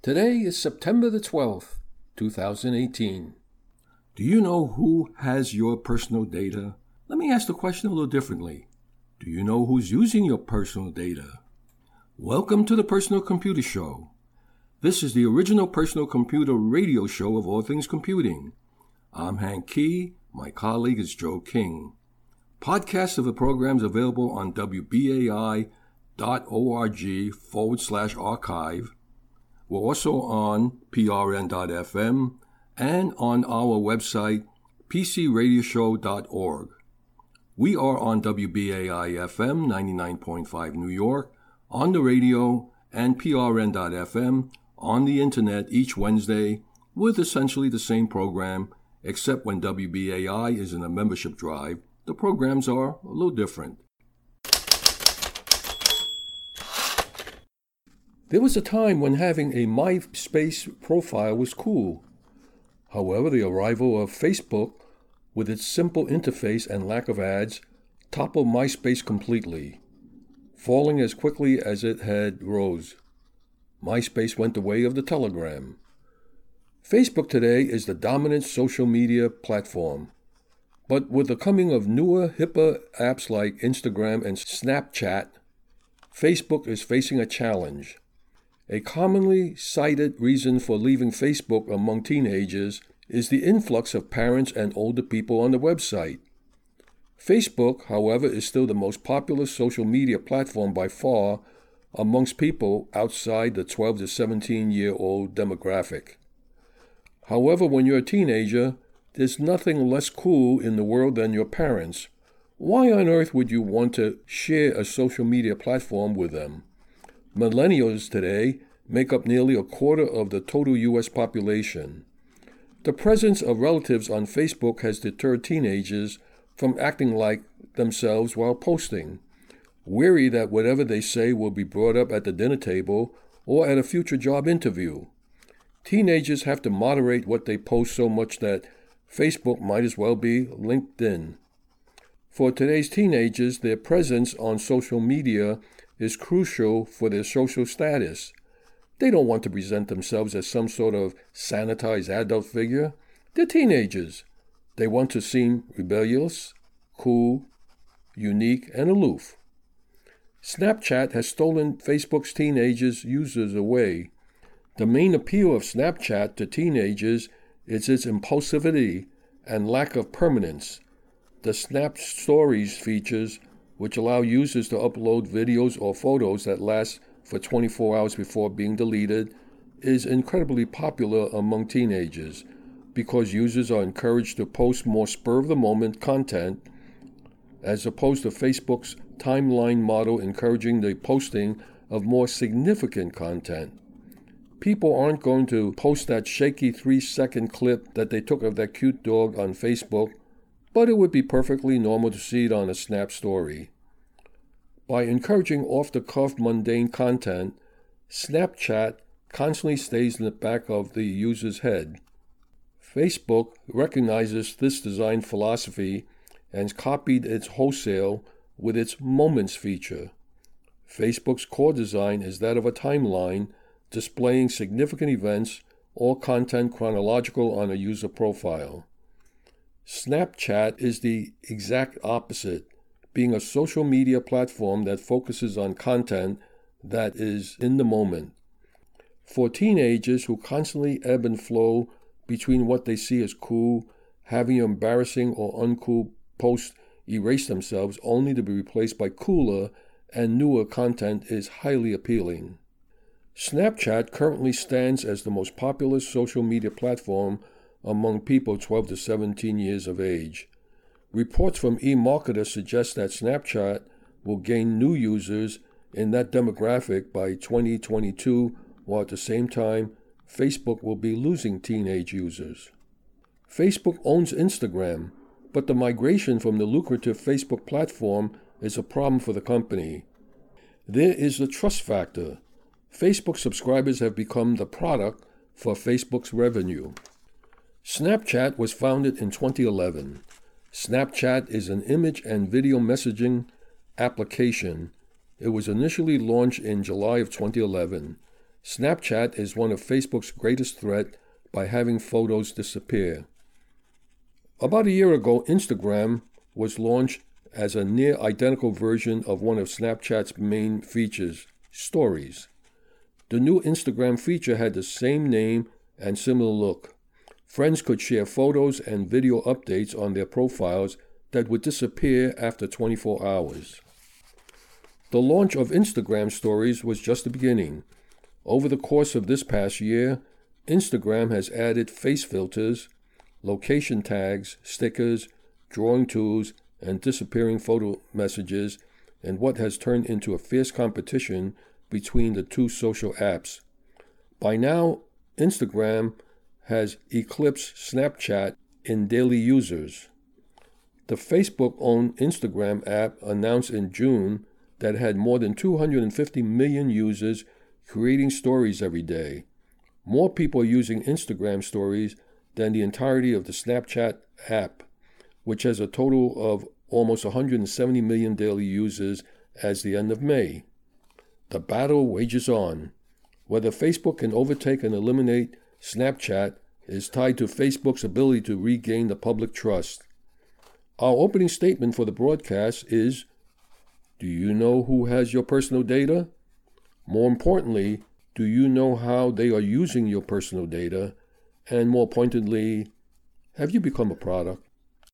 Today is September the 12th, 2018. Do you know who has your personal data? Let me ask the question a little differently. Do you know who's using your personal data? Welcome to the Personal Computer Show. This is the original personal computer radio show of all things computing. I'm Hank Key. My colleague is Joe King. Podcasts of the program is available on wbai.org/archive. We're also on prn.fm and on our website, pcradioshow.org. We are on WBAI-FM 99.5 New York, on the radio, and prn.fm on the internet each Wednesday with essentially the same program, except when WBAI is in a membership drive, the programs are a little different. There was a time when having a MySpace profile was cool. However, the arrival of Facebook, with its simple interface and lack of ads, toppled MySpace completely, falling as quickly as it had rose. MySpace went the way of the telegram. Facebook today is the dominant social media platform. But with the coming of newer, hipper apps like Instagram and Snapchat, Facebook is facing a challenge. A commonly cited reason for leaving Facebook among teenagers is the influx of parents and older people on the website. Facebook, however, is still the most popular social media platform by far amongst people outside the 12 to 17-year-old demographic. However, when you're a teenager, there's nothing less cool in the world than your parents. Why on earth would you want to share a social media platform with them? Millennials today make up nearly a quarter of the total U.S. population. The presence of relatives on Facebook has deterred teenagers from acting like themselves while posting, weary that whatever they say will be brought up at the dinner table or at a future job interview. Teenagers have to moderate what they post so much that Facebook might as well be LinkedIn. For today's teenagers, their presence on social media is crucial for their social status. They don't want to present themselves as some sort of sanitized adult figure. They're teenagers. They want to seem rebellious, cool, unique, and aloof. Snapchat has stolen Facebook's teenagers' users away. The main appeal of Snapchat to teenagers is its impulsivity and lack of permanence. The Snap Stories features, which allow users to upload videos or photos that last for 24 hours before being deleted, is incredibly popular among teenagers because users are encouraged to post more spur-of-the-moment content as opposed to Facebook's timeline model encouraging the posting of more significant content. People aren't going to post that shaky 3-second clip that they took of that cute dog on Facebook, but it would be perfectly normal to see it on a Snap Story. By encouraging off-the-cuff mundane content, Snapchat constantly stays in the back of the user's head. Facebook recognizes this design philosophy and has copied its wholesale with its Moments feature. Facebook's core design is that of a timeline displaying significant events or content chronological on a user profile. Snapchat is the exact opposite, being a social media platform that focuses on content that is in the moment. For teenagers who constantly ebb and flow between what they see as cool, having embarrassing or uncool posts erase themselves only to be replaced by cooler and newer content is highly appealing. Snapchat currently stands as the most popular social media platform among people 12 to 17 years of age. Reports from eMarketer suggest that Snapchat will gain new users in that demographic by 2022, while at the same time, Facebook will be losing teenage users. Facebook owns Instagram, but the migration from the lucrative Facebook platform is a problem for the company. There is the trust factor. Facebook subscribers have become the product for Facebook's revenue. Snapchat was founded in 2011. Snapchat is an image and video messaging application. It was initially launched in July of 2011. Snapchat is one of Facebook's greatest threat by having photos disappear. About a year ago, Instagram was launched as a near-identical version of one of Snapchat's main features, Stories. The new Instagram feature had the same name and similar look. Friends could share photos and video updates on their profiles that would disappear after 24 hours. The launch of Instagram Stories was just the beginning. Over the course of this past year, Instagram has added face filters, location tags, stickers, drawing tools, and disappearing photo messages in what has turned into a fierce competition between the two social apps. By now, Instagram has eclipsed Snapchat in daily users. The Facebook-owned Instagram app announced in June that it had more than 250 million users creating stories every day. More people are using Instagram stories than the entirety of the Snapchat app, which has a total of almost 170 million daily users as the end of May. The battle wages on. Whether Facebook can overtake and eliminate Snapchat is tied to Facebook's ability to regain the public trust. Our opening statement for the broadcast is, do you know who has your personal data? More importantly, do you know how they are using your personal data? And more pointedly, have you become a product?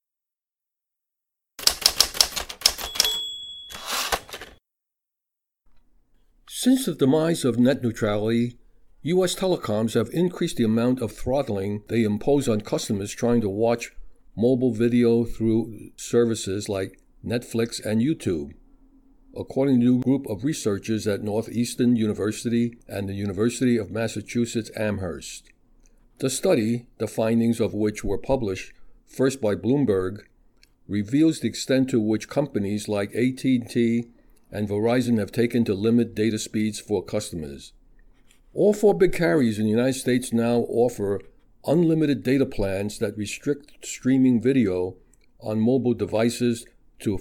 Since the demise of net neutrality, U.S. telecoms have increased the amount of throttling they impose on customers trying to watch mobile video through services like Netflix and YouTube. According to a new group of researchers at Northeastern University and the University of Massachusetts Amherst. The study, the findings of which were published first by Bloomberg, reveals the extent to which companies like AT&T and Verizon have taken to limit data speeds for customers. All four big carriers in the United States now offer unlimited data plans that restrict streaming video on mobile devices to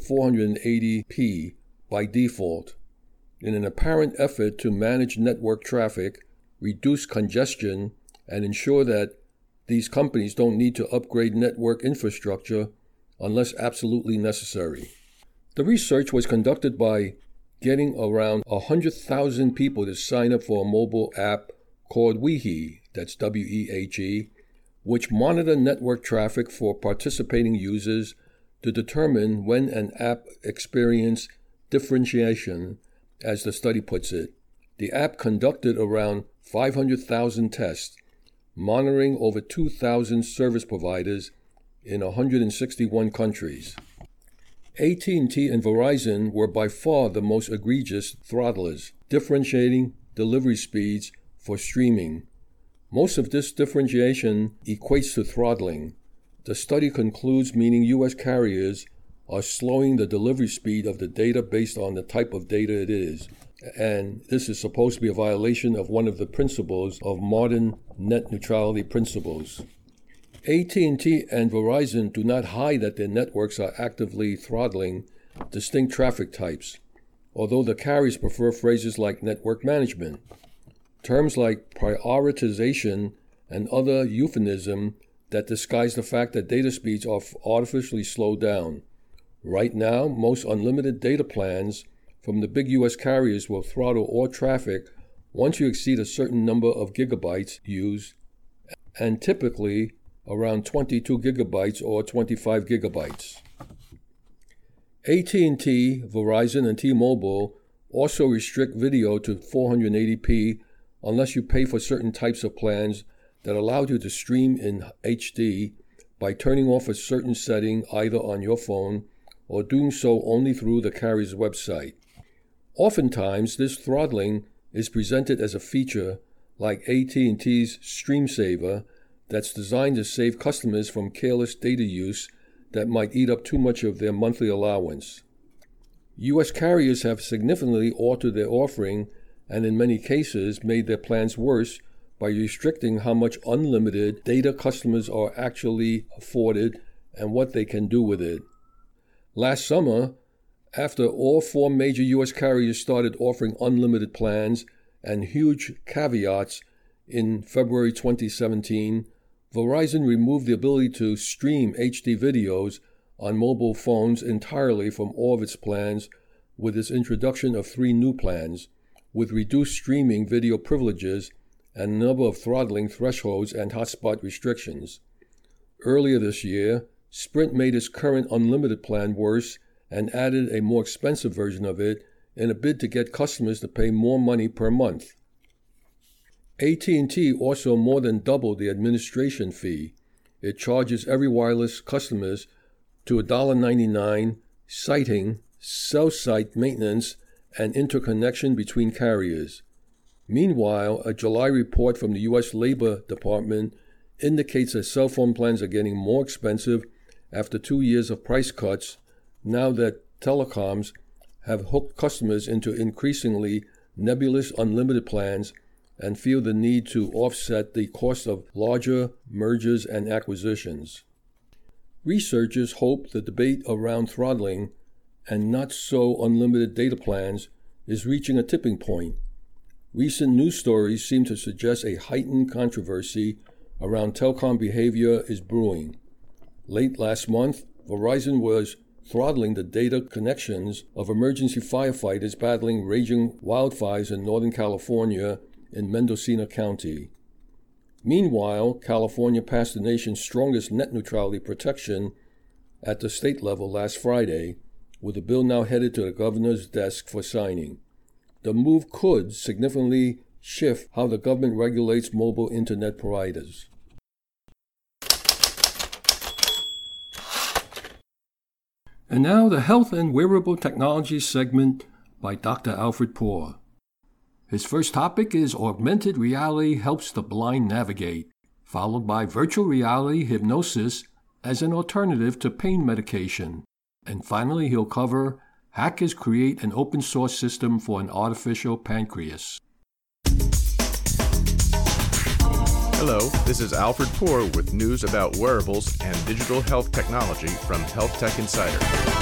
480p by default, in an apparent effort to manage network traffic, reduce congestion, and ensure that these companies don't need to upgrade network infrastructure unless absolutely necessary. The research was conducted by getting around 100,000 people to sign up for a mobile app called Wehe, that's W-E-H-E, which monitor network traffic for participating users to determine when an app experiences differentiation, as the study puts it. The app conducted around 500,000 tests, monitoring over 2,000 service providers in 161 countries. AT&T and Verizon were by far the most egregious throttlers, differentiating delivery speeds for streaming. Most of this differentiation equates to throttling. The study concludes meaning U.S. carriers are slowing the delivery speed of the data based on the type of data it is, and this is supposed to be a violation of one of the principles of modern net neutrality principles. AT&T and Verizon do not hide that their networks are actively throttling distinct traffic types, although the carriers prefer phrases like network management. Terms like prioritization and other euphemism that disguise the fact that data speeds are artificially slowed down. Right now, most unlimited data plans from the big U.S. carriers will throttle all traffic once you exceed a certain number of gigabytes used, and typically around 22 gigabytes or 25 gigabytes. AT&T, Verizon, and T-Mobile also restrict video to 480p unless you pay for certain types of plans that allow you to stream in HD by turning off a certain setting either on your phone or doing so only through the carrier's website. Oftentimes, this throttling is presented as a feature like AT&T's StreamSaver that's designed to save customers from careless data use that might eat up too much of their monthly allowance. U.S. carriers have significantly altered their offering and in many cases made their plans worse by restricting how much unlimited data customers are actually afforded and what they can do with it. Last summer, after all four major U.S. carriers started offering unlimited plans and huge caveats in February 2017, Verizon removed the ability to stream HD videos on mobile phones entirely from all of its plans with its introduction of 3 new plans, with reduced streaming video privileges and a number of throttling thresholds and hotspot restrictions. Earlier this year, Sprint made its current unlimited plan worse and added a more expensive version of it in a bid to get customers to pay more money per month. AT&T also more than doubled the administration fee. It charges every wireless customers to $1.99, citing cell site maintenance and interconnection between carriers. Meanwhile, a July report from the U.S. Labor Department indicates that cell phone plans are getting more expensive after 2 years of price cuts, now that telecoms have hooked customers into increasingly nebulous unlimited plans and feel the need to offset the cost of larger mergers and acquisitions. Researchers hope the debate around throttling and not so unlimited data plans is reaching a tipping point. Recent news stories seem to suggest a heightened controversy around telecom behavior is brewing. Late last month, Verizon was throttling the data connections of emergency firefighters battling raging wildfires in Northern California in Mendocino County. Meanwhile, California passed the nation's strongest net neutrality protection at the state level last Friday, with the bill now headed to the governor's desk for signing. The move could significantly shift how the government regulates mobile internet providers. And now the Health and Wearable Technology segment by Dr. Alfred Poor. His first topic is Augmented Reality Helps the Blind Navigate, followed by Virtual Reality Hypnosis as an alternative to pain medication. And finally, he'll cover Hackers Create an Open Source System for an Artificial Pancreas. Hello, this is Alfred Poor with news about wearables and digital health technology from Health Tech Insider.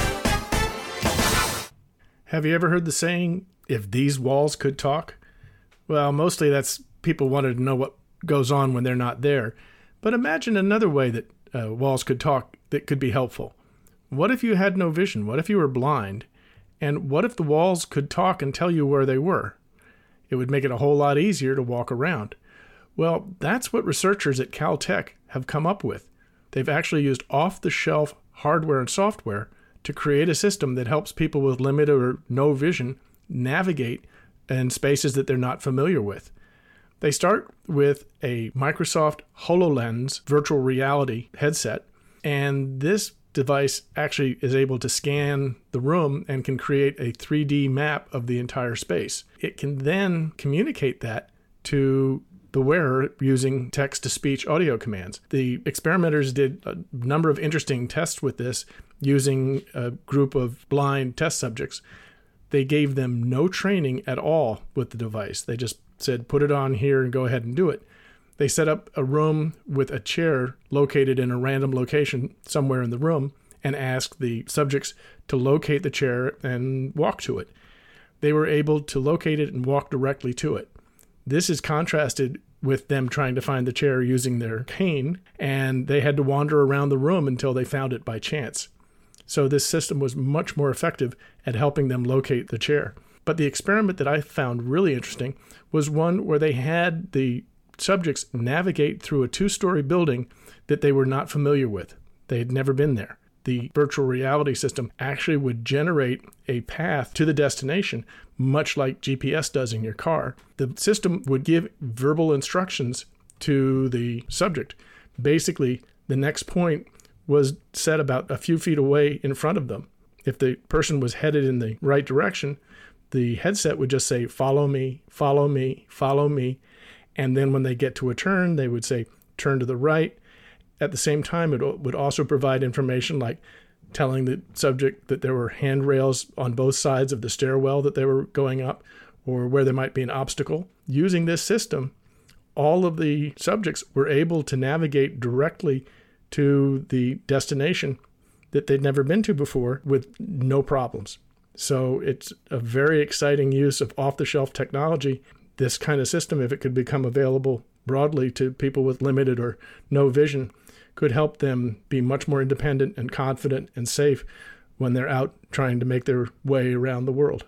Have you ever heard the saying, if these walls could talk? Well, mostly that's people wanted to know what goes on when they're not there. But imagine another way that walls could talk that could be helpful. What if you had no vision? What if you were blind? And what if the walls could talk and tell you where they were? It would make it a whole lot easier to walk around. Well, that's what researchers at Caltech have come up with. They've actually used off-the-shelf hardware and software to create a system that helps people with limited or no vision navigate in spaces that they're not familiar with. They start with a Microsoft HoloLens virtual reality headset, and this device actually is able to scan the room and can create a 3D map of the entire space. It can then communicate that to the wearer using text-to-speech audio commands. The experimenters did a number of interesting tests with this using a group of blind test subjects. They gave them no training at all with the device. They just said, put it on here and go ahead and do it. They set up a room with a chair located in a random location somewhere in the room and asked the subjects to locate the chair and walk to it. They were able to locate it and walk directly to it. This is contrasted with them trying to find the chair using their cane, and they had to wander around the room until they found it by chance. So this system was much more effective at helping them locate the chair. But the experiment that I found really interesting was one where they had the subjects navigate through a 2-story building that they were not familiar with. They had never been there. The virtual reality system actually would generate a path to the destination, much like GPS does in your car. The system would give verbal instructions to the subject. Basically, the next point was set about a few feet away in front of them. If the person was headed in the right direction, the headset would just say, follow me, follow me, follow me. And then when they get to a turn, they would say, turn to the right. At the same time, it would also provide information like telling the subject that there were handrails on both sides of the stairwell that they were going up, or where there might be an obstacle. Using this system, all of the subjects were able to navigate directly to the destination that they'd never been to before with no problems. So it's a very exciting use of off-the-shelf technology This kind of system, if it could become available broadly to people with limited or no vision, could help them be much more independent and confident and safe when they're out trying to make their way around the world.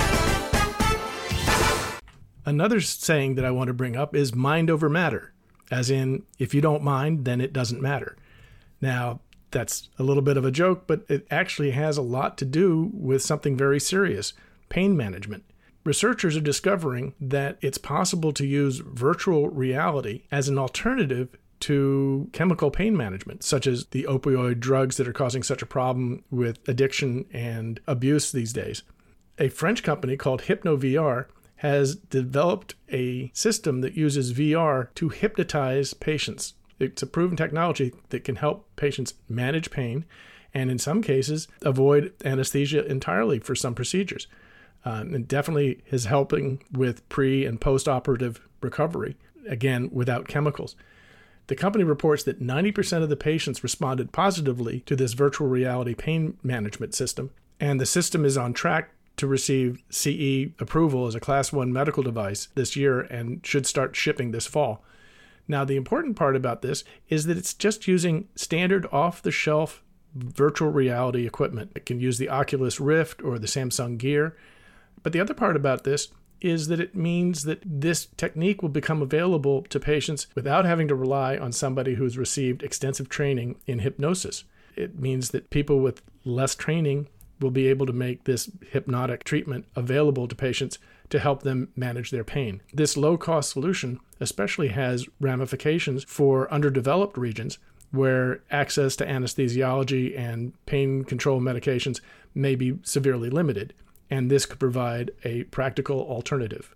Another saying that I want to bring up is mind over matter, as in, if you don't mind, then it doesn't matter. Now, that's a little bit of a joke, but it actually has a lot to do with something very serious, pain management. Researchers are discovering that it's possible to use virtual reality as an alternative to chemical pain management, such as the opioid drugs that are causing such a problem with addiction and abuse these days. A French company called HypnoVR has developed a system that uses VR to hypnotize patients. It's a proven technology that can help patients manage pain and in some cases avoid anesthesia entirely for some procedures. And definitely is helping with pre- and post-operative recovery, again, without chemicals. The company reports that 90% of the patients responded positively to this virtual reality pain management system, and the system is on track to receive CE approval as a Class 1 medical device this year and should start shipping this fall. Now, the important part about this is that it's just using standard off-the-shelf virtual reality equipment. It can use the Oculus Rift or the Samsung Gear. But the other part about this is that it means that this technique will become available to patients without having to rely on somebody who's received extensive training in hypnosis. It means that people with less training will be able to make this hypnotic treatment available to patients to help them manage their pain. This low-cost solution especially has ramifications for underdeveloped regions where access to anesthesiology and pain control medications may be severely limited, and this could provide a practical alternative.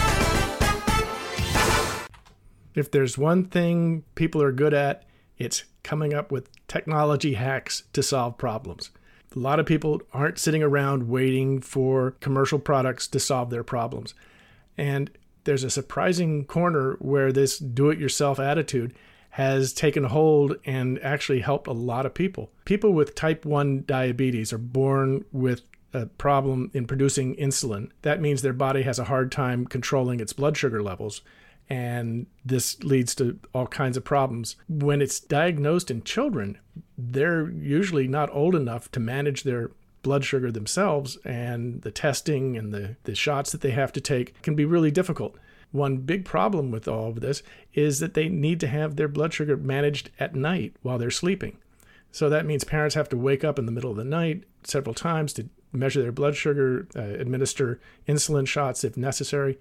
If there's one thing people are good at, it's coming up with technology hacks to solve problems. A lot of people aren't sitting around waiting for commercial products to solve their problems. And there's a surprising corner where this do-it-yourself attitude has taken hold and actually helped a lot of people. People with type 1 diabetes are born with a problem in producing insulin. That means their body has a hard time controlling its blood sugar levels, and this leads to all kinds of problems. When it's diagnosed in children, they're usually not old enough to manage their blood sugar themselves, and the testing and the shots that they have to take can be really difficult. One big problem with all of this is that they need to have their blood sugar managed at night while they're sleeping. So that means parents have to wake up in the middle of the night several times to measure their blood sugar, administer insulin shots if necessary,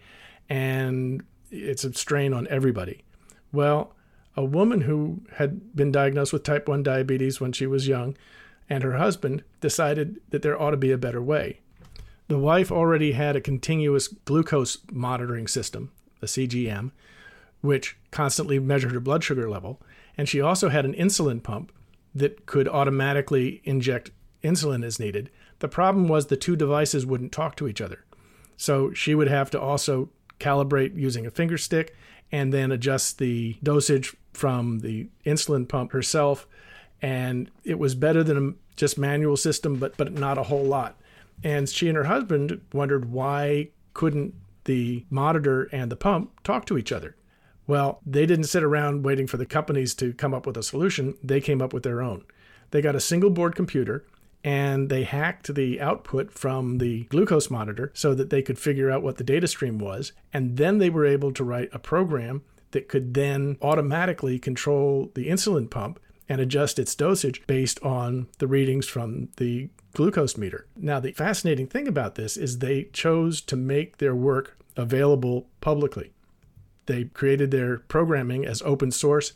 and it's a strain on everybody. Well, a woman who had been diagnosed with type 1 diabetes when she was young and her husband decided that there ought to be a better way. The wife already had a continuous glucose monitoring system, a CGM, which constantly measured her blood sugar level, and she also had an insulin pump that could automatically inject insulin as needed. The problem was the two devices wouldn't talk to each other. So she would have to also calibrate using a finger stick and then adjust the dosage from the insulin pump herself. And it was better than a just manual system, but not a whole lot. And she and her husband wondered why couldn't the monitor and the pump talk to each other. Well, they didn't sit around waiting for the companies to come up with a solution. They came up with their own. They got a single board computer and they hacked the output from the glucose monitor so that they could figure out what the data stream was. And then they were able to write a program that could then automatically control the insulin pump and adjust its dosage based on the readings from the glucose meter. Now, the fascinating thing about this is they chose to make their work available publicly. They created their programming as open source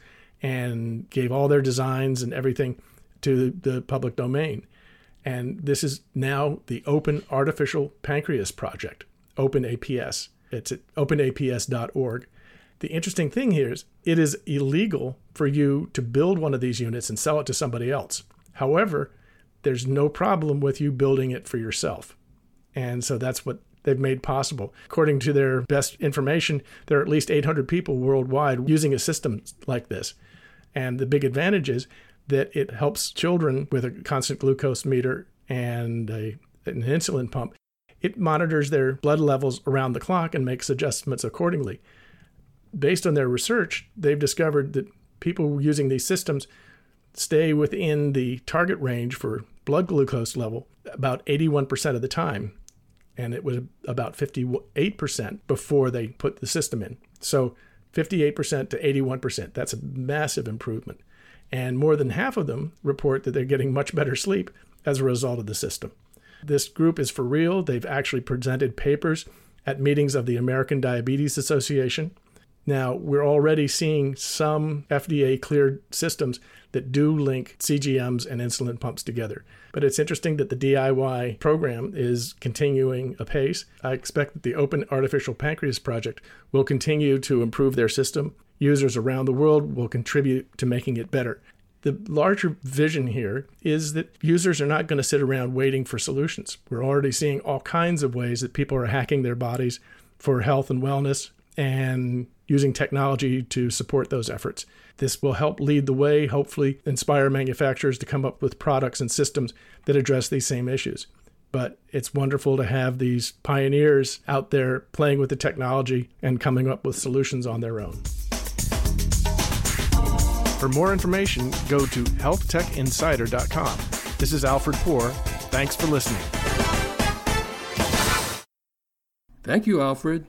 and gave all their designs and everything to the public domain. And this is now the Open Artificial Pancreas Project, OpenAPS. It's at openaps.org. The interesting thing here is it is illegal for you to build one of these units and sell it to somebody else. However, there's no problem with you building it for yourself. And so that's what they've made possible. According to their best information, there are at least 800 people worldwide using a system like this. And the big advantage is that it helps children with a constant glucose meter and an insulin pump it monitors their blood levels around the clock and makes adjustments accordingly. Based on their research, they've discovered that people using these systems stay within the target range for blood glucose level about 81% of the time. And it was about 58% before they put the system in. So 58% to 81%, that's a massive improvement. And more than half of them report that they're getting much better sleep as a result of the system. This group is for real. They've actually presented papers at meetings of the American Diabetes Association. Now, we're already seeing some FDA-cleared systems that do link CGMs and insulin pumps together. But it's interesting that the DIY program is continuing apace. I expect that the Open Artificial Pancreas Project will continue to improve their system. Users around the world will contribute to making it better. The larger vision here is that users are not going to sit around waiting for solutions. We're already seeing all kinds of ways that people are hacking their bodies for health and wellness and using technology to support those efforts. This will help lead the way, hopefully inspire manufacturers to come up with products and systems that address these same issues. But it's wonderful to have these pioneers out there playing with the technology and coming up with solutions on their own. For more information, go to healthtechinsider.com. This is Alfred Poor. Thanks for listening. Thank you, Alfred.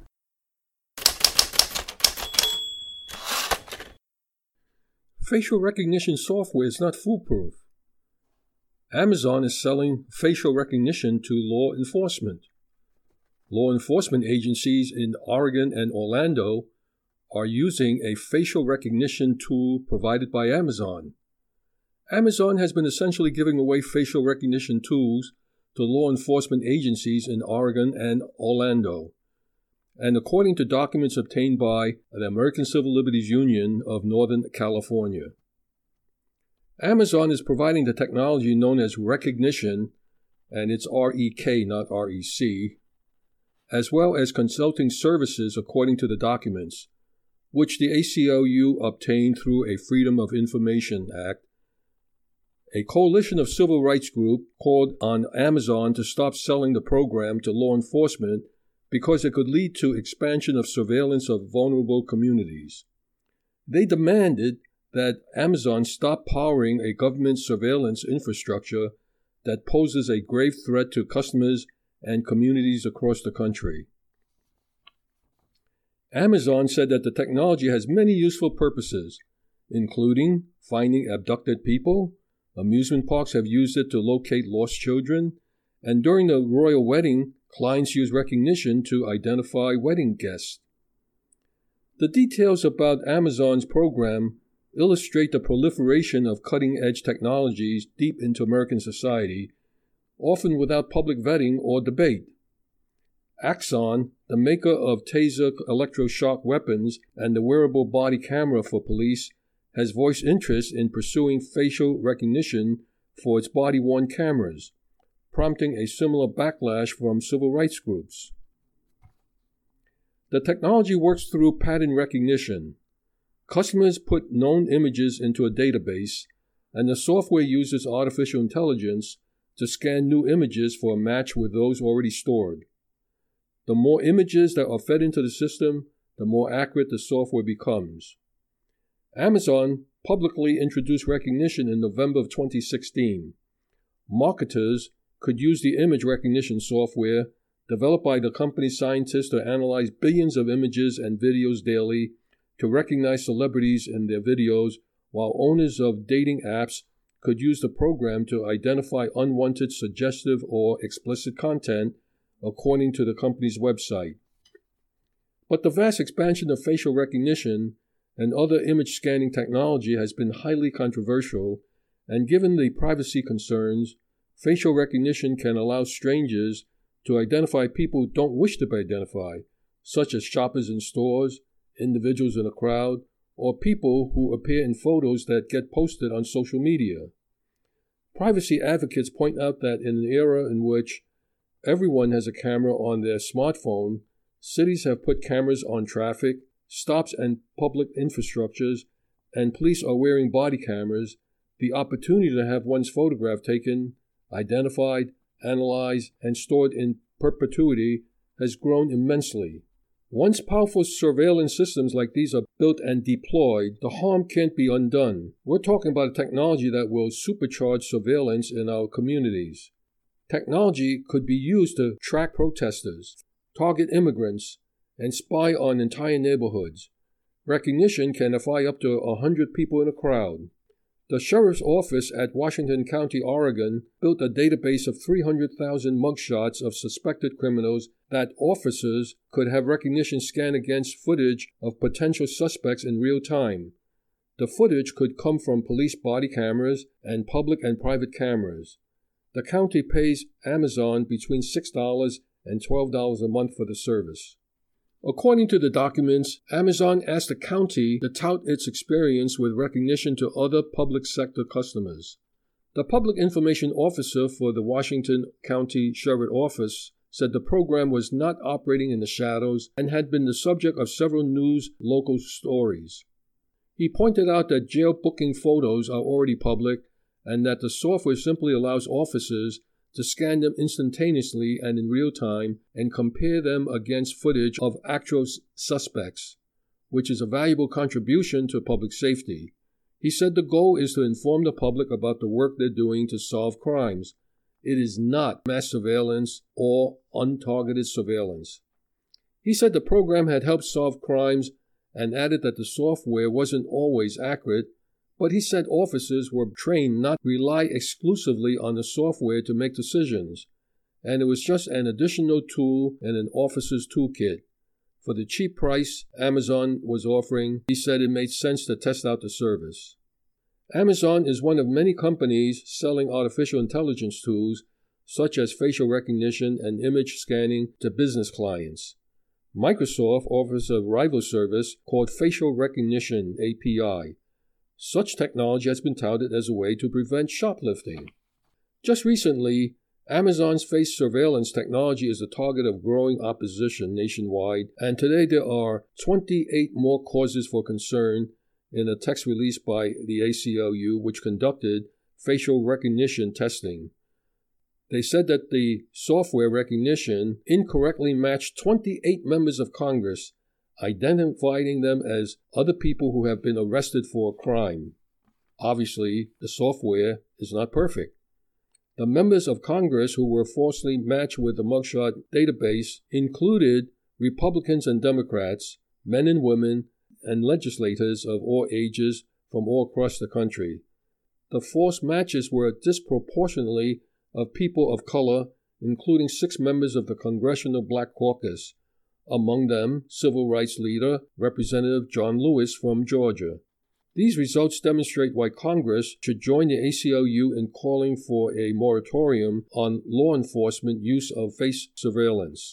Facial recognition software is not foolproof. Amazon is selling facial recognition to law enforcement. Law enforcement agencies in Oregon and Orlando are using a facial recognition tool provided by Amazon. Amazon has been essentially giving away facial recognition tools to law enforcement agencies in Oregon and Orlando. And according to documents obtained by the American Civil Liberties Union of Northern California, Amazon is providing the technology known as Rekognition, and it's R-E-K, not R-E-C, as well as consulting services according to the documents, which the ACLU obtained through a Freedom of Information Act. A coalition of civil rights groups called on Amazon to stop selling the program to law enforcement because it could lead to expansion of surveillance of vulnerable communities. They demanded that Amazon stop powering a government surveillance infrastructure that poses a grave threat to customers and communities across the country. Amazon said that the technology has many useful purposes, including finding abducted people. Amusement parks have used it to locate lost children, and during the royal wedding, clients use Rekognition to identify wedding guests. The details about Amazon's program illustrate the proliferation of cutting-edge technologies deep into American society, often without public vetting or debate. Axon, the maker of Taser electroshock weapons and the wearable body camera for police, has voiced interest in pursuing facial recognition for its body-worn cameras, prompting a similar backlash from civil rights groups. The technology works through pattern recognition. Customers put known images into a database, and the software uses artificial intelligence to scan new images for a match with those already stored. The more images that are fed into the system, the more accurate the software becomes. Amazon publicly introduced Rekognition in November of 2016. Marketers could use the image recognition software developed by the company's scientists to analyze billions of images and videos daily to recognize celebrities in their videos, while owners of dating apps could use the program to identify unwanted, suggestive, or explicit content, according to the company's website. But the vast expansion of facial recognition and other image scanning technology has been highly controversial, and given the privacy concerns, facial recognition can allow strangers to identify people who don't wish to be identified, such as shoppers in stores, individuals in a crowd, or people who appear in photos that get posted on social media. Privacy advocates point out that in an era in which everyone has a camera on their smartphone, cities have put cameras on traffic, stops, and public infrastructures, and police are wearing body cameras. The opportunity to have one's photograph taken, identified, analyzed, and stored in perpetuity has grown immensely. Once powerful surveillance systems like these are built and deployed, the harm can't be undone. We're talking about a technology that will supercharge surveillance in our communities. Technology could be used to track protesters, target immigrants, and spy on entire neighborhoods. Recognition can fly up to 100 people in a crowd. The sheriff's office at Washington County, Oregon, built a database of 300,000 mugshots of suspected criminals that officers could have recognition scan against footage of potential suspects in real time. The footage could come from police body cameras and public and private cameras. The county pays Amazon between $6 and $12 a month for the service. According to the documents, Amazon asked the county to tout its experience with recognition to other public sector customers. The public information officer for the Washington County Sheriff's Office said the program was not operating in the shadows and had been the subject of several news local stories. He pointed out that jail booking photos are already public and that the software simply allows officers to scan them instantaneously and in real time and compare them against footage of actual suspects, which is a valuable contribution to public safety. He said the goal is to inform the public about the work they're doing to solve crimes. It is not mass surveillance or untargeted surveillance. He said the program had helped solve crimes and added that the software wasn't always accurate, but he said officers were trained not to rely exclusively on the software to make decisions, and it was just an additional tool in an officer's toolkit. For the cheap price Amazon was offering, he said it made sense to test out the service. Amazon is one of many companies selling artificial intelligence tools, such as facial recognition and image scanning, to business clients. Microsoft offers a rival service called Facial Recognition API. Such technology has been touted as a way to prevent shoplifting. Just recently, Amazon's face surveillance technology is the target of growing opposition nationwide, and today there are 28 more causes for concern in a text release by the ACLU, which conducted facial recognition testing. They said that the software recognition incorrectly matched 28 members of Congress, identifying them as other people who have been arrested for a crime. Obviously, the software is not perfect. The members of Congress who were falsely matched with the mugshot database included Republicans and Democrats, men and women, and legislators of all ages from all across the country. The false matches were disproportionately of people of color, including 6 members of the Congressional Black Caucus, among them civil rights leader Representative John Lewis from Georgia. These results demonstrate why Congress should join the ACLU in calling for a moratorium on law enforcement use of face surveillance.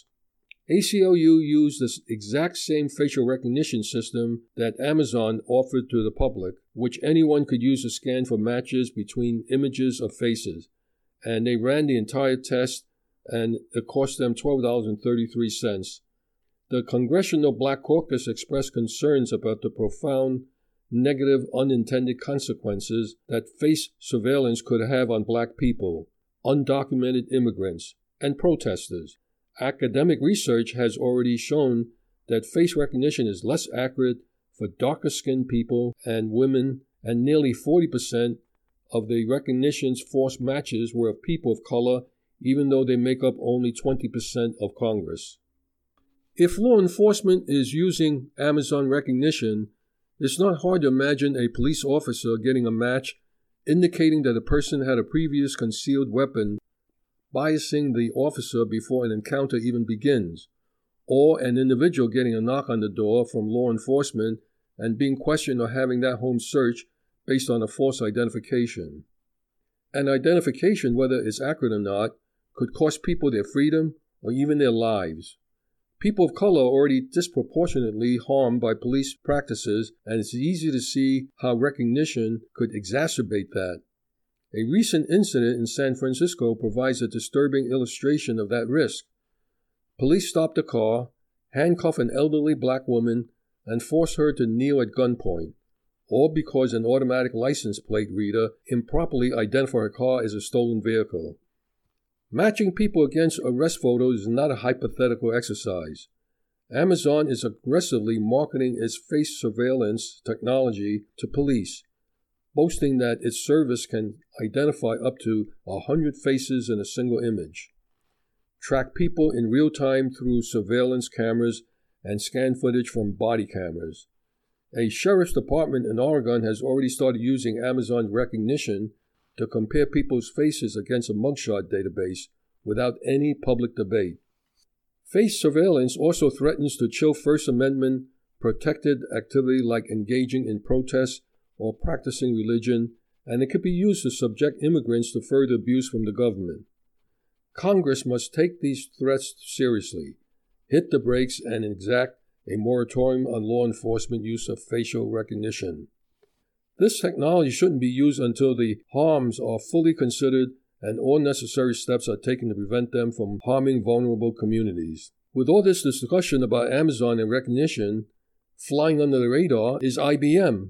ACLU used this exact same facial recognition system that Amazon offered to the public, which anyone could use to scan for matches between images of faces, and they ran the entire test, and it cost them $12.33. The Congressional Black Caucus expressed concerns about the profound negative unintended consequences that face surveillance could have on black people, undocumented immigrants, and protesters. Academic research has already shown that face recognition is less accurate for darker-skinned people and women, and nearly 40% of the recognition's false matches were of people of color, even though they make up only 20% of Congress. If law enforcement is using Amazon recognition, it's not hard to imagine a police officer getting a match indicating that a person had a previous concealed weapon, biasing the officer before an encounter even begins, or an individual getting a knock on the door from law enforcement and being questioned or having that home searched based on a false identification. An identification, whether it's accurate or not, could cost people their freedom or even their lives. People of color are already disproportionately harmed by police practices, and it's easy to see how recognition could exacerbate that. A recent incident in San Francisco provides a disturbing illustration of that risk. Police stopped a car, handcuffed an elderly black woman, and forced her to kneel at gunpoint, all because an automatic license plate reader improperly identified her car as a stolen vehicle. Matching people against arrest photos is not a hypothetical exercise. Amazon is aggressively marketing its face surveillance technology to police, boasting that its service can identify up to 100 faces in a single image, track people in real time through surveillance cameras, and scan footage from body cameras. A sheriff's department in Oregon has already started using Amazon Rekognition to compare people's faces against a mugshot database without any public debate. Face surveillance also threatens to chill First Amendment protected activity like engaging in protests or practicing religion, and it could be used to subject immigrants to further abuse from the government. Congress must take these threats seriously, hit the brakes, and exact a moratorium on law enforcement use of facial recognition. This technology shouldn't be used until the harms are fully considered and all necessary steps are taken to prevent them from harming vulnerable communities. With all this discussion about Amazon and Rekognition, flying under the radar is IBM.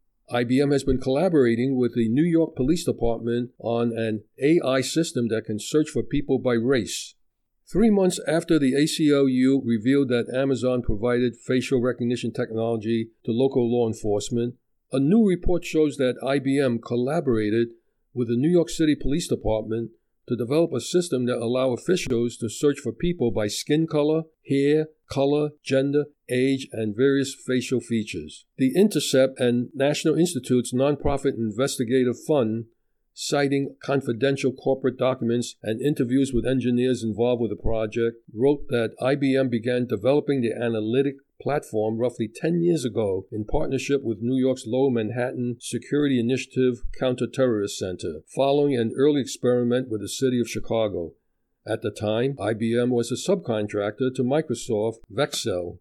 IBM has been collaborating with the New York Police Department on an AI system that can search for people by race. 3 months after the ACLU revealed that Amazon provided facial recognition technology to local law enforcement, a new report shows that IBM collaborated with the New York City Police Department to develop a system that allows officials to search for people by skin color, hair, color, gender, age, and various facial features. The Intercept and National Institute's nonprofit investigative fund, citing confidential corporate documents and interviews with engineers involved with the project, wrote that IBM began developing the analytic platform roughly 10 years ago in partnership with New York's Lower Manhattan Security Initiative Counterterrorist Center, following an early experiment with the city of Chicago. At the time, IBM was a subcontractor to Microsoft Vexcel.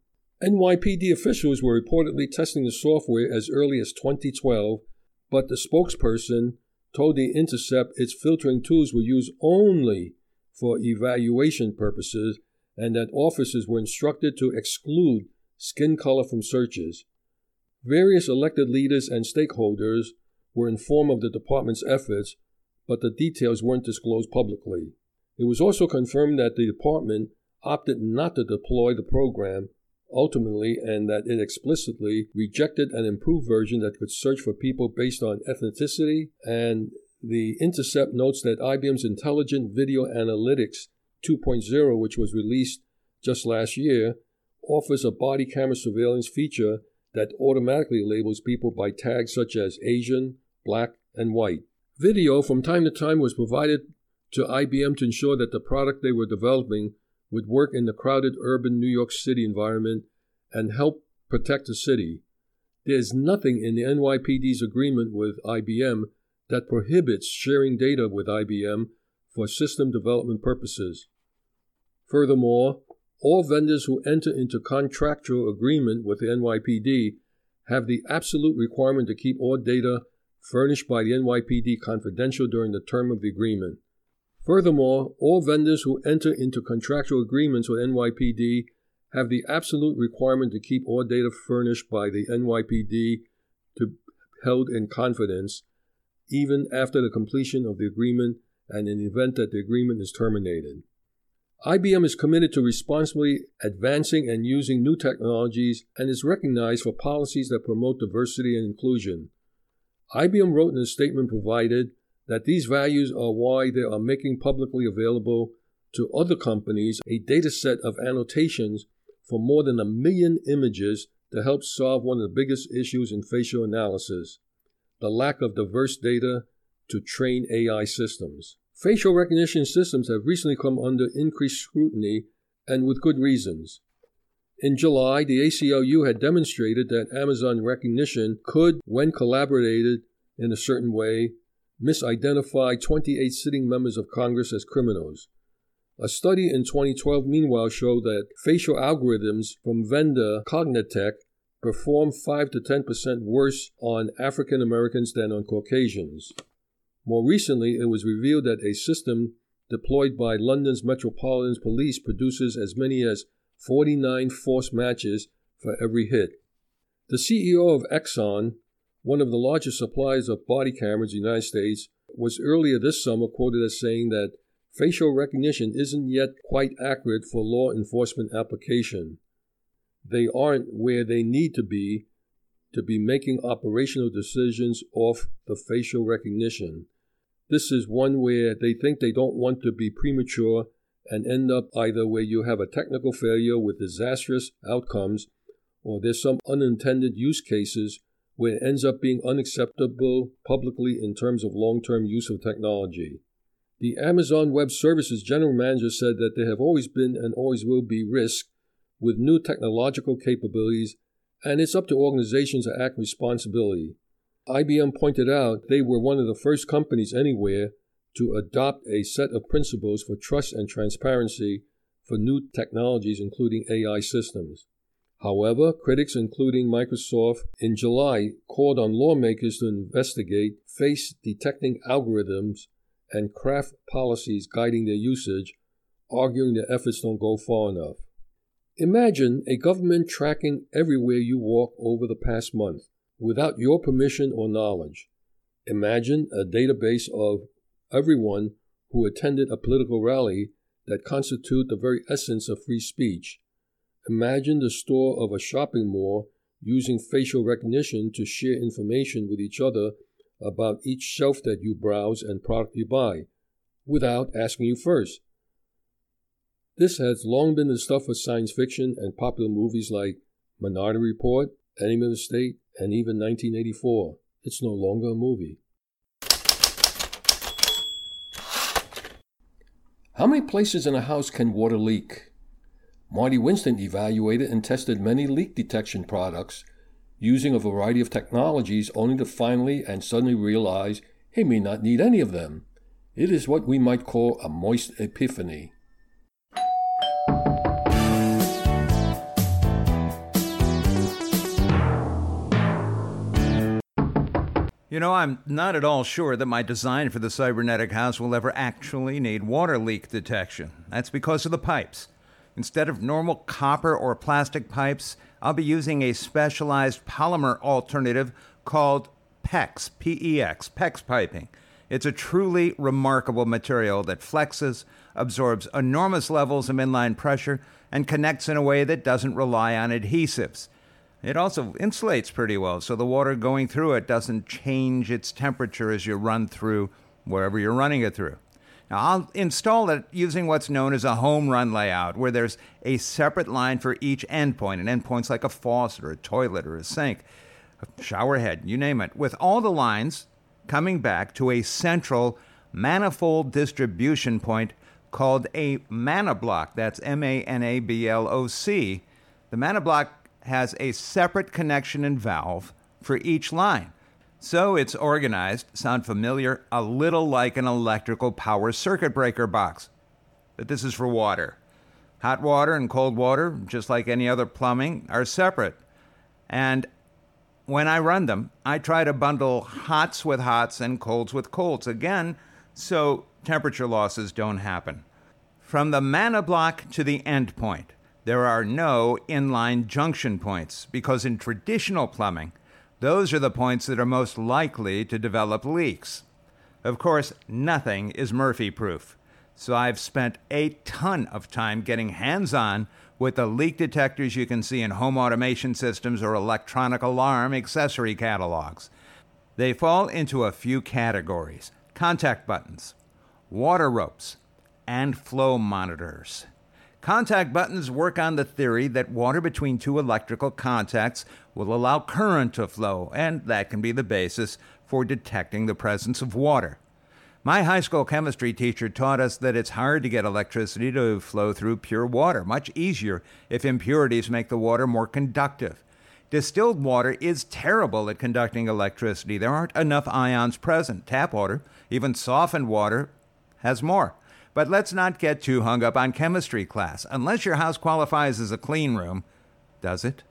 NYPD officials were reportedly testing the software as early as 2012, but the spokesperson told The Intercept its filtering tools were used only for evaluation purposes and that officers were instructed to exclude skin color from searches. Various elected leaders and stakeholders were informed of the department's efforts, but the details weren't disclosed publicly. It was also confirmed that the department opted not to deploy the program ultimately, and that it explicitly rejected an improved version that could search for people based on ethnicity. And the Intercept notes that IBM's Intelligent Video Analytics 2.0, which was released just last year, offers a body camera surveillance feature that automatically labels people by tags such as Asian, Black, and White. Video from time to time was provided to IBM to ensure that the product they were developing would work in the crowded urban New York City environment and help protect the city. There is nothing in the NYPD's agreement with IBM that prohibits sharing data with IBM for system development purposes. Furthermore, all vendors who enter into contractual agreement with the NYPD have the absolute requirement to keep all data furnished by the NYPD confidential during the term of the agreement. Furthermore, all vendors who enter into contractual agreements with NYPD have the absolute requirement to keep all data furnished by the NYPD to held in confidence, even after the completion of the agreement and in the event that the agreement is terminated. IBM is committed to responsibly advancing and using new technologies and is recognized for policies that promote diversity and inclusion. IBM wrote in a statement provided that these values are why they are making publicly available to other companies a data set of annotations for more than 1 million images to help solve one of the biggest issues in facial analysis, the lack of diverse data to train AI systems. Facial recognition systems have recently come under increased scrutiny, and with good reasons. In July, the ACLU had demonstrated that Amazon Rekognition could, when collaborated in a certain way, misidentify 28 sitting members of Congress as criminals. A study in 2012, meanwhile, showed that facial algorithms from vendor Cognitech perform 5 to 10% worse on African Americans than on Caucasians. More recently, it was revealed that a system deployed by London's Metropolitan Police produces as many as 49 false matches for every hit. The CEO of Exxon, one of the largest suppliers of body cameras in the United States, was earlier this summer quoted as saying that facial recognition isn't yet quite accurate for law enforcement application. They aren't where they need to be making operational decisions off the facial recognition. This is one where they think they don't want to be premature and end up either where you have a technical failure with disastrous outcomes, or there's some unintended use cases where it ends up being unacceptable publicly in terms of long-term use of technology. The Amazon Web Services general manager said that there have always been and always will be risks with new technological capabilities, and it's up to organizations to act responsibly. IBM pointed out they were one of the first companies anywhere to adopt a set of principles for trust and transparency for new technologies, including AI systems. However, critics, including Microsoft, in July called on lawmakers to investigate face-detecting algorithms and craft policies guiding their usage, arguing their efforts don't go far enough. Imagine a government tracking everywhere you walk over the past month without your permission or knowledge. Imagine a database of everyone who attended a political rally that constitute the very essence of free speech. Imagine the store of a shopping mall using facial recognition to share information with each other about each shelf that you browse and product you buy, without asking you first. This has long been the stuff of science fiction and popular movies like Minority Report, Enemy of the State, and even 1984. It's no longer a movie. How many places in a house can water leak? Marty Winston evaluated and tested many leak detection products using a variety of technologies, only to finally and suddenly realize he may not need any of them. It is what we might call a moist epiphany. You know, I'm not at all sure that my design for the cybernetic house will ever actually need water leak detection. That's because of the pipes. Instead of normal copper or plastic pipes, I'll be using a specialized polymer alternative called PEX, P-E-X, PEX piping. It's a truly remarkable material that flexes, absorbs enormous levels of inline pressure, and connects in a way that doesn't rely on adhesives. It also insulates pretty well, so the water going through it doesn't change its temperature as you run through wherever you're running it through. Now, I'll install it using what's known as a home run layout, where there's a separate line for each endpoint, and endpoints like a faucet or a toilet or a sink, a shower head, you name it, with all the lines coming back to a central manifold distribution point called a ManaBlock. That's M-A-N-A-B-L-O-C. The ManaBlock has a separate connection and valve for each line. So it's organized, sound familiar, a little like an electrical power circuit breaker box. But this is for water. Hot water and cold water, just like any other plumbing, are separate. And when I run them, I try to bundle hots with hots and colds with colds, again, so temperature losses don't happen. From the ManaBlock to the endpoint, there are no inline junction points, because in traditional plumbing, those are the points that are most likely to develop leaks. Of course, nothing is Murphy-proof, so I've spent a ton of time getting hands-on with the leak detectors you can see in home automation systems or electronic alarm accessory catalogs. They fall into a few categories: contact buttons, water ropes, and flow monitors. Contact buttons work on the theory that water between two electrical contacts will allow current to flow, and that can be the basis for detecting the presence of water. My high school chemistry teacher taught us that it's hard to get electricity to flow through pure water, much easier if impurities make the water more conductive. Distilled water is terrible at conducting electricity. There aren't enough ions present. Tap water, even softened water, has more. But let's not get too hung up on chemistry class. Unless your house qualifies as a clean room, does it?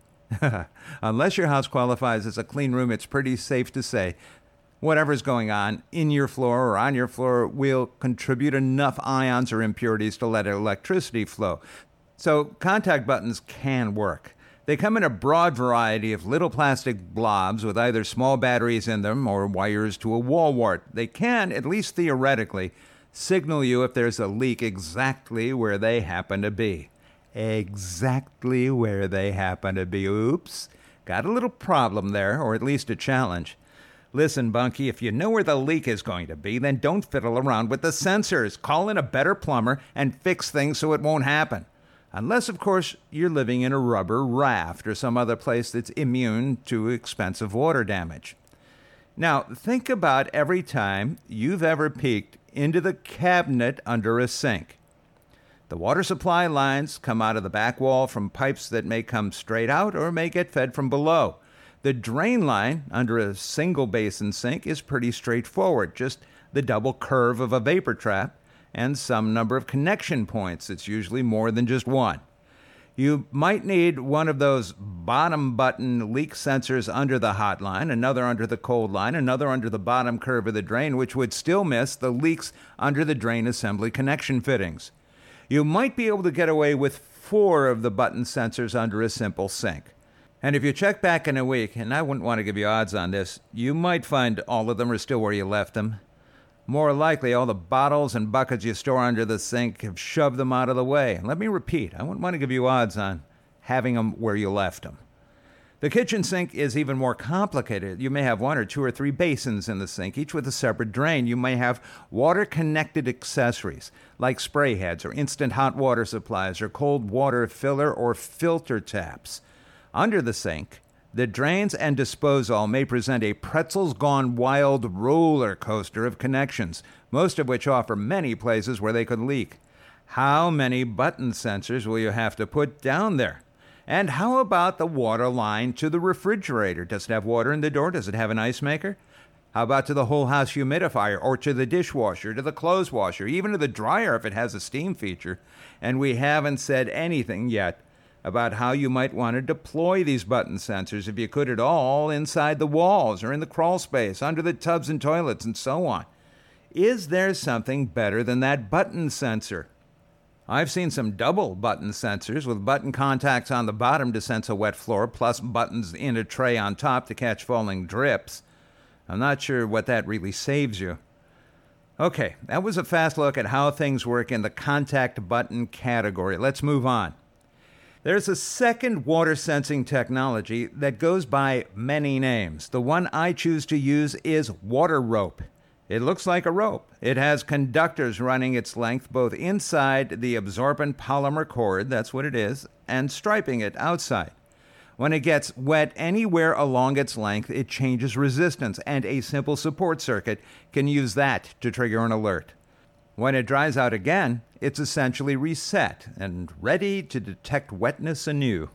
Unless your house qualifies as a clean room, it's pretty safe to say whatever's going on in your floor or on your floor will contribute enough ions or impurities to let electricity flow. So contact buttons can work. They come in a broad variety of little plastic blobs with either small batteries in them or wires to a wall wart. They can, at least theoretically, signal you if there's a leak exactly where they happen to be. Exactly where they happen to be. Oops. Got a little problem there, or at least a challenge. Listen, Bunky, if you know where the leak is going to be, then don't fiddle around with the sensors. Call in a better plumber and fix things so it won't happen. Unless, of course, you're living in a rubber raft or some other place that's immune to expensive water damage. Now, think about every time you've ever peeked into the cabinet under a sink. The water supply lines come out of the back wall from pipes that may come straight out or may get fed from below. The drain line under a single basin sink is pretty straightforward, just the double curve of a vapor trap and some number of connection points. It's usually more than just one. You might need one of those bottom button leak sensors under the hot line, another under the cold line, another under the bottom curve of the drain, which would still miss the leaks under the drain assembly connection fittings. You might be able to get away with 4 of the button sensors under a simple sink. And if you check back in a week, and I wouldn't want to give you odds on this, you might find all of them are still where you left them. More likely, all the bottles and buckets you store under the sink have shoved them out of the way. And let me repeat, I wouldn't want to give you odds on having them where you left them. The kitchen sink is even more complicated. You may have 1 or 2 or 3 basins in the sink, each with a separate drain. You may have water-connected accessories like spray heads or instant hot water supplies or cold water filler or filter taps. Under the sink, the drains and disposal may present a pretzels gone wild roller coaster of connections, most of which offer many places where they could leak. How many button sensors will you have to put down there? And how about the water line to the refrigerator? Does it have water in the door? Does it have an ice maker? How about to the whole house humidifier, or to the dishwasher, to the clothes washer, even to the dryer if it has a steam feature? And we haven't said anything yet about how you might want to deploy these button sensors, if you could at all, inside the walls or in the crawl space, under the tubs and toilets, and so on. Is there something better than that button sensor? I've seen some double button sensors with button contacts on the bottom to sense a wet floor, plus buttons in a tray on top to catch falling drips. I'm not sure what that really saves you. Okay, that was a fast look at how things work in the contact button category. Let's move on. There's a second water sensing technology that goes by many names. The one I choose to use is water rope. It looks like a rope. It has conductors running its length both inside the absorbent polymer cord, that's what it is, and striping it outside. When it gets wet anywhere along its length, it changes resistance, and a simple support circuit can use that to trigger an alert. When it dries out again, it's essentially reset and ready to detect wetness anew.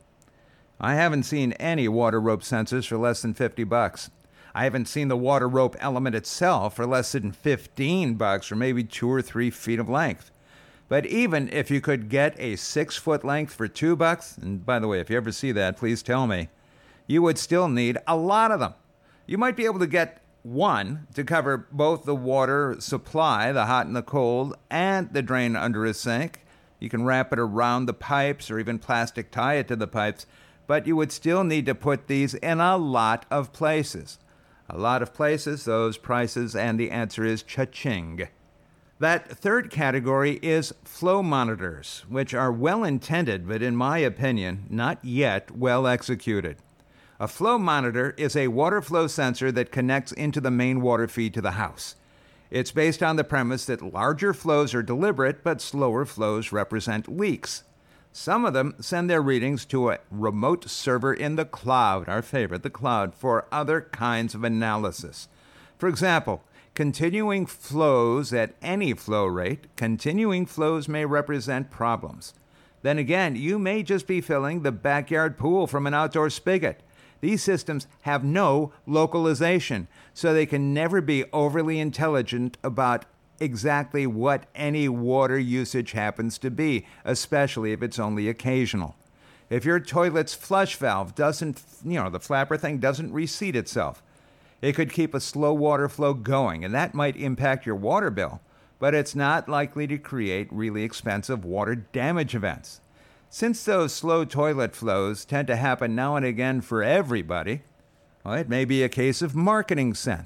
I haven't seen any water rope sensors for less than $50. I haven't seen the water rope element itself for less than $15, or maybe 2 or 3 feet of length. But even if you could get a 6-foot length for $2, and by the way, if you ever see that, please tell me, you would still need a lot of them. You might be able to get one to cover both the water supply, the hot and the cold, and the drain under a sink. You can wrap it around the pipes or even plastic tie it to the pipes, but you would still need to put these in a lot of places. A lot of places, those prices, and the answer is cha-ching. That third category is flow monitors, which are well intended, but in my opinion, not yet well executed. A flow monitor is a water flow sensor that connects into the main water feed to the house. It's based on the premise that larger flows are deliberate, but slower flows represent leaks. Some of them send their readings to a remote server in the cloud, our favorite, the cloud, for other kinds of analysis. For example, continuing flows at any flow rate, continuing flows may represent problems. Then again, you may just be filling the backyard pool from an outdoor spigot. These systems have no localization, so they can never be overly intelligent about exactly what any water usage happens to be, especially if it's only occasional. If your toilet's flush valve doesn't, the flapper thing doesn't reseat itself, it could keep a slow water flow going, and that might impact your water bill, but it's not likely to create really expensive water damage events. Since those slow toilet flows tend to happen now and again for everybody, well, it may be a case of marketing sense.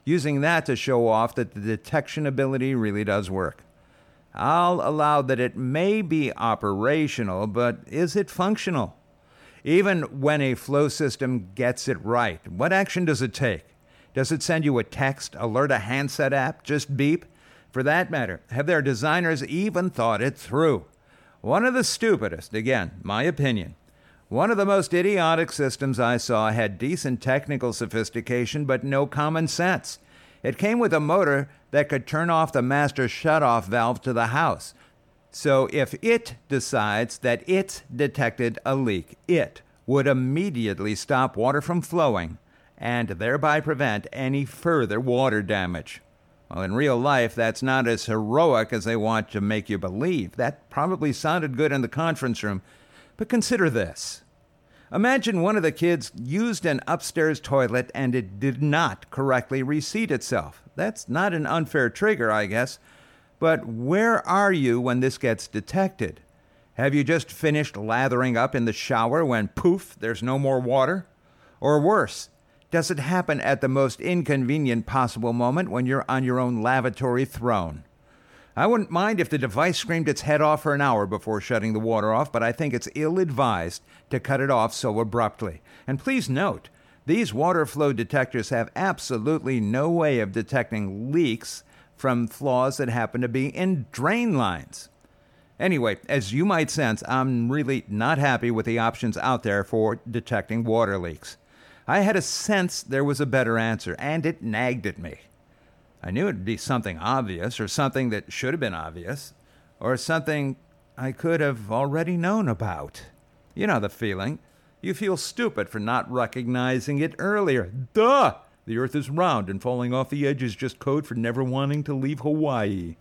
using that to show off that the detection ability really does work. I'll allow that it may be operational, but is it functional? Even when a flow system gets it right, what action does it take? Does it send you a text, alert, a handset app, just beep? For that matter, have their designers even thought it through? One of the stupidest, again, my opinion, one of the most idiotic systems I saw had decent technical sophistication but no common sense. It came with a motor that could turn off the master shutoff valve to the house. So if it decides that it detected a leak, it would immediately stop water from flowing and thereby prevent any further water damage. Well, in real life, that's not as heroic as they want to make you believe. That probably sounded good in the conference room, but consider this. Imagine one of the kids used an upstairs toilet and it did not correctly reseat itself. That's not an unfair trigger, I guess. But where are you when this gets detected? Have you just finished lathering up in the shower when, poof, there's no more water? Or worse, does it happen at the most inconvenient possible moment when you're on your own lavatory throne? I wouldn't mind if the device screamed its head off for an hour before shutting the water off, but I think it's ill-advised to cut it off so abruptly. And please note, these water flow detectors have absolutely no way of detecting leaks from flaws that happen to be in drain lines. Anyway, as you might sense, I'm really not happy with the options out there for detecting water leaks. I had a sense there was a better answer, and it nagged at me. I knew it'd be something obvious, or something that should have been obvious, or something I could have already known about. You know the feeling. You feel stupid for not recognizing it earlier. Duh! The Earth is round, and falling off the edge is just code for never wanting to leave Hawaii.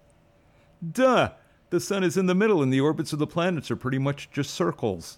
Duh! The sun is in the middle, and the orbits of the planets are pretty much just circles.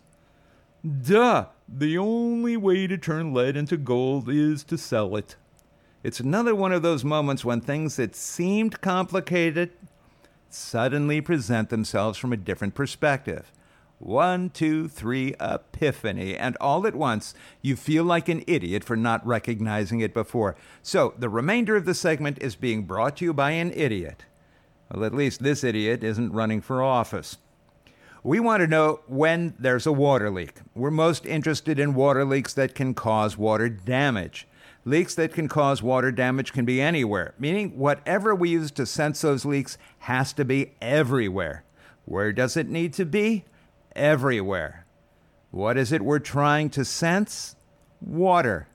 Duh! The only way to turn lead into gold is to sell it. It's another one of those moments when things that seemed complicated suddenly present themselves from a different perspective. 1, 2, 3, epiphany. And all at once, you feel like an idiot for not recognizing it before. So, the remainder of the segment is being brought to you by an idiot. Well, at least this idiot isn't running for office. We want to know when there's a water leak. We're most interested in water leaks that can cause water damage. Leaks that can cause water damage can be anywhere, meaning whatever we use to sense those leaks has to be everywhere. Where does it need to be? Everywhere. What is it we're trying to sense? Water.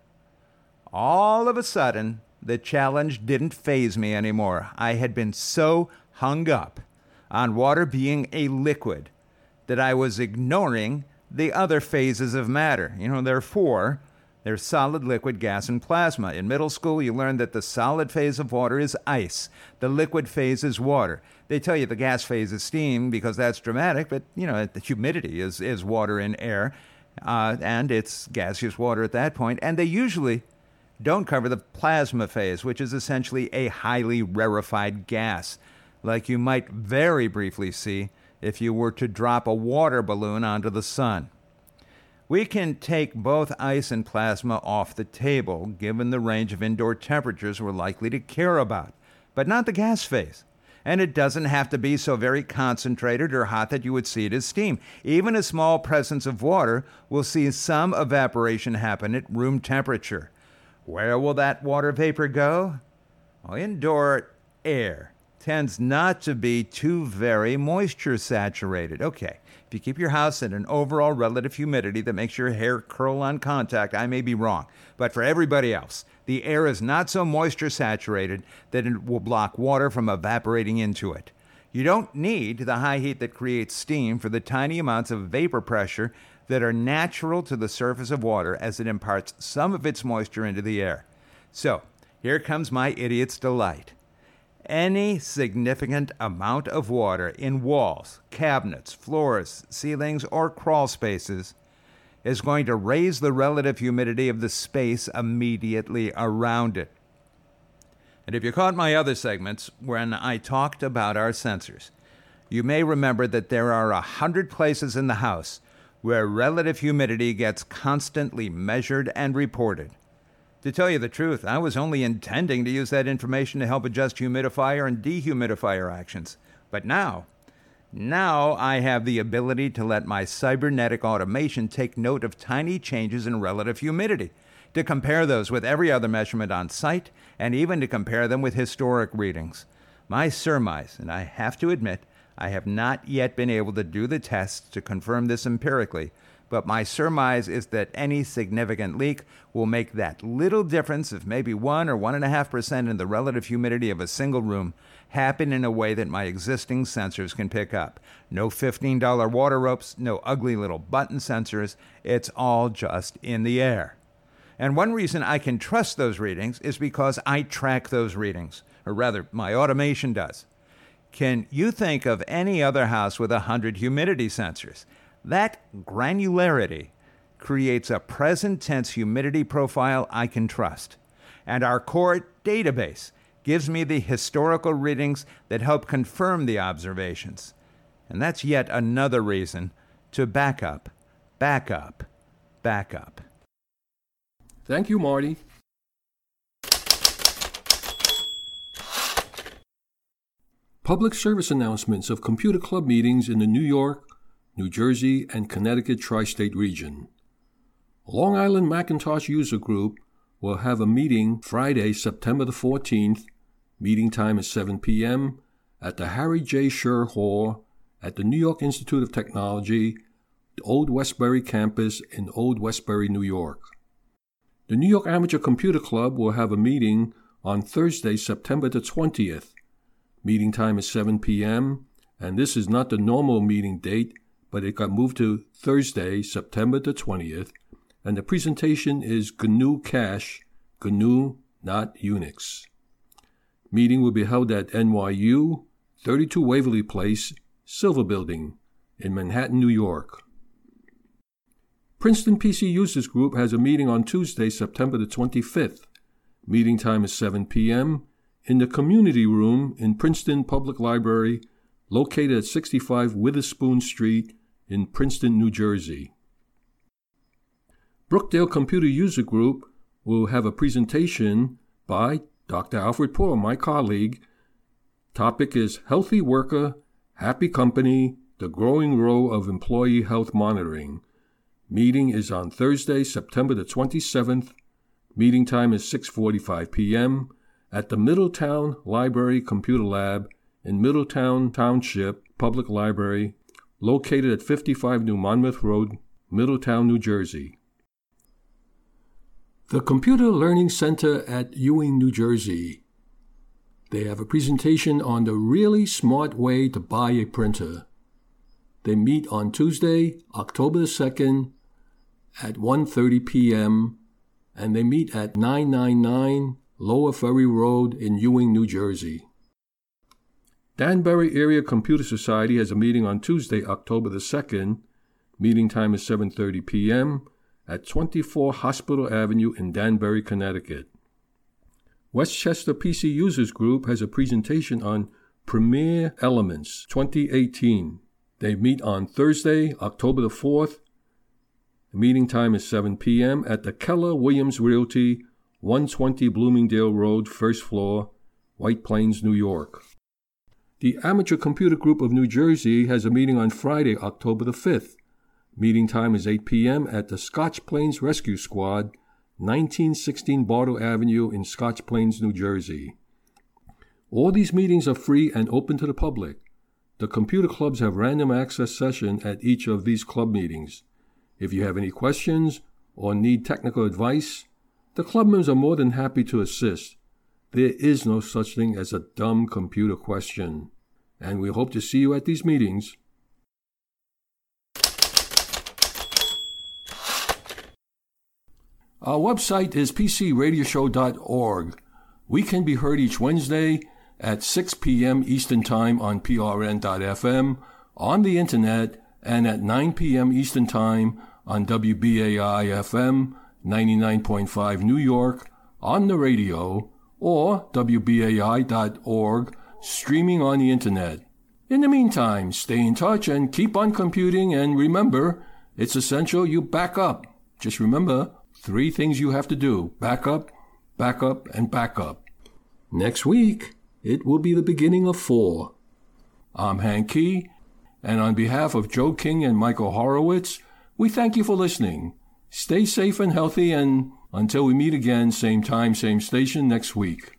All of a sudden, the challenge didn't faze me anymore. I had been so hung up on water being a liquid that I was ignoring the other phases of matter. You know, there are four. There's solid, liquid, gas, and plasma. In middle school, you learned that the solid phase of water is ice. The liquid phase is water. They tell you the gas phase is steam because that's dramatic, but, you know, the humidity is water in air, and it's gaseous water at that point. And they usually don't cover the plasma phase, which is essentially a highly rarefied gas, like you might very briefly see if you were to drop a water balloon onto the sun. We can take both ice and plasma off the table, given the range of indoor temperatures we're likely to care about, but not the gas phase. And it doesn't have to be so very concentrated or hot that you would see it as steam. Even a small presence of water will see some evaporation happen at room temperature. Where will that water vapor go? Well, indoor air tends not to be too very moisture saturated. Okay, if you keep your house at an overall relative humidity that makes your hair curl on contact, I may be wrong. But for everybody else, the air is not so moisture saturated that it will block water from evaporating into it. You don't need the high heat that creates steam for the tiny amounts of vapor pressure that are natural to the surface of water as it imparts some of its moisture into the air. So, here comes my idiot's delight. Any significant amount of water in walls, cabinets, floors, ceilings, or crawl spaces is going to raise the relative humidity of the space immediately around it. And if you caught my other segments when I talked about our sensors, you may remember that there are 100 places in the house where relative humidity gets constantly measured and reported. To tell you the truth, I was only intending to use that information to help adjust humidifier and dehumidifier actions. But now I have the ability to let my cybernetic automation take note of tiny changes in relative humidity, to compare those with every other measurement on site, and even to compare them with historic readings. My surmise, and I have to admit, I have not yet been able to do the tests to confirm this empirically, but my surmise is that any significant leak will make that little difference of maybe 1 or 1.5% in the relative humidity of a single room happen in a way that my existing sensors can pick up. No $15 water ropes, no ugly little button sensors. It's all just in the air. And one reason I can trust those readings is because I track those readings, or rather, my automation does. Can you think of any other house with 100 humidity sensors? That granularity creates a present tense humidity profile I can trust. And our core database gives me the historical readings that help confirm the observations. And that's yet another reason to back up, back up, back up. Thank you, Marty. Public service announcements of computer club meetings in the New York, New Jersey, and Connecticut tri-state region. Long Island Macintosh User Group will have a meeting Friday, September the 14th. Meeting time is 7 p.m. at the Harry J. Scher Hall at the New York Institute of Technology, the Old Westbury campus in Old Westbury, New York. The New York Amateur Computer Club will have a meeting on Thursday, September the 20th. Meeting time is 7 p.m., and this is not the normal meeting date, but it got moved to Thursday, September the 20th, and the presentation is GNU Cache, GNU, not Unix. Meeting will be held at NYU, 32 Waverly Place, Silver Building, in Manhattan, New York. Princeton PC Users Group has a meeting on Tuesday, September the 25th. Meeting time is 7 p.m. in the Community Room in Princeton Public Library, located at 65 Witherspoon Street in Princeton, New Jersey. Brookdale Computer User Group will have a presentation by Dr. Alfred Poor, my colleague. Topic is Healthy Worker, Happy Company, the Growing Role of Employee Health Monitoring. Meeting is on Thursday, September the 27th. Meeting time is 6:45 p.m. at the Middletown Library Computer Lab in Middletown Township Public Library, located at 55 New Monmouth Road, Middletown, New Jersey. The Computer Learning Center at Ewing, New Jersey. They have a presentation on the really smart way to buy a printer. They meet on Tuesday, October the 2nd at 1:30 p.m., and they meet at 999 Lower Ferry Road in Ewing, New Jersey. Danbury Area Computer Society has a meeting on Tuesday, October the 2nd. Meeting time is 7:30 p.m. at 24 Hospital Avenue in Danbury, Connecticut. Westchester PC Users Group has a presentation on Premier Elements 2018. They meet on Thursday, October the 4th. The meeting time is 7 p.m. at the Keller Williams Realty, 120 Bloomingdale Road, first floor, White Plains, New York. The Amateur Computer Group of New Jersey has a meeting on Friday, October the 5th. Meeting time is 8 p.m. at the Scotch Plains Rescue Squad, 1916 Bartow Avenue in Scotch Plains, New Jersey. All these meetings are free and open to the public. The computer clubs have random access session at each of these club meetings. If you have any questions or need technical advice, the club members are more than happy to assist. There is no such thing as a dumb computer question, and we hope to see you at these meetings. Our website is pcradioshow.org. We can be heard each Wednesday at 6 p.m. Eastern Time on prn.fm, on the Internet, and at 9 p.m. Eastern Time on WBAI-FM 99.5 New York, on the radio, or WBAI.org, streaming on the Internet. In the meantime, stay in touch and keep on computing, and remember, it's essential you back up. Just remember, 3 things you have to do: back up, and back up. Next week, it will be the beginning of 4. I'm Hank Key, and on behalf of Joe King and Michael Horowitz, we thank you for listening. Stay safe and healthy, and until we meet again, same time, same station next week.